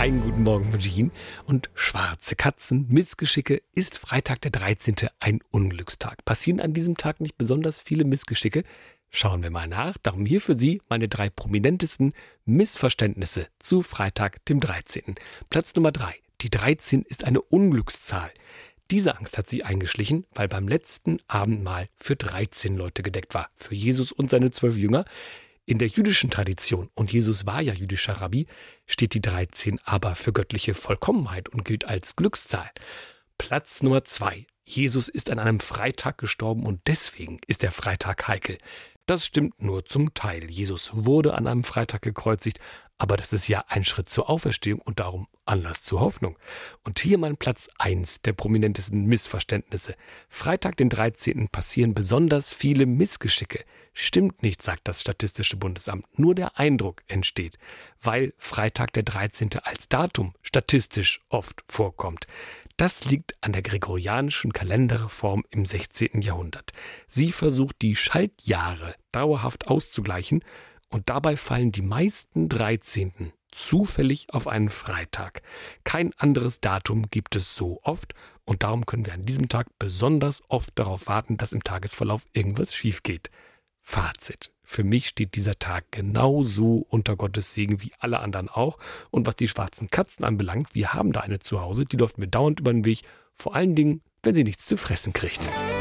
Einen guten Morgen wünsche ich Ihnen. Und schwarze Katzen, Missgeschicke, ist Freitag der 13. ein Unglückstag. Passieren an diesem Tag nicht besonders viele Missgeschicke? Schauen wir mal nach. Darum hier für Sie meine 3 prominentesten Missverständnisse zu Freitag, dem 13. Platz Nummer 3. Die 13 ist eine Unglückszahl. Diese Angst hat sie eingeschlichen, weil beim letzten Abendmahl für 13 Leute gedeckt war. Für Jesus und seine 12 Jünger. In der jüdischen Tradition, und Jesus war ja jüdischer Rabbi, steht die 13 aber für göttliche Vollkommenheit und gilt als Glückszahl. Platz Nummer 2. Jesus ist an einem Freitag gestorben und deswegen ist der Freitag heikel. Das stimmt nur zum Teil. Jesus wurde an einem Freitag gekreuzigt, aber das ist ja ein Schritt zur Auferstehung und darum Anlass zur Hoffnung. Und hier mein Platz 1 der prominentesten Missverständnisse. Freitag, den 13. passieren besonders viele Missgeschicke. Stimmt nicht, sagt das Statistische Bundesamt. Nur der Eindruck entsteht, weil Freitag, der 13. als Datum statistisch oft vorkommt. Das liegt an der gregorianischen Kalenderreform im 16. Jahrhundert. Sie versucht, die Schaltjahre dauerhaft auszugleichen und dabei fallen die meisten 13. zufällig auf einen Freitag. Kein anderes Datum gibt es so oft und darum können wir an diesem Tag besonders oft darauf warten, dass im Tagesverlauf irgendwas schief geht. Fazit. Für mich steht dieser Tag genauso unter Gottes Segen wie alle anderen auch. Und was die schwarzen Katzen anbelangt, wir haben da eine zu Hause, die läuft mir dauernd über den Weg. Vor allen Dingen, wenn sie nichts zu fressen kriegt.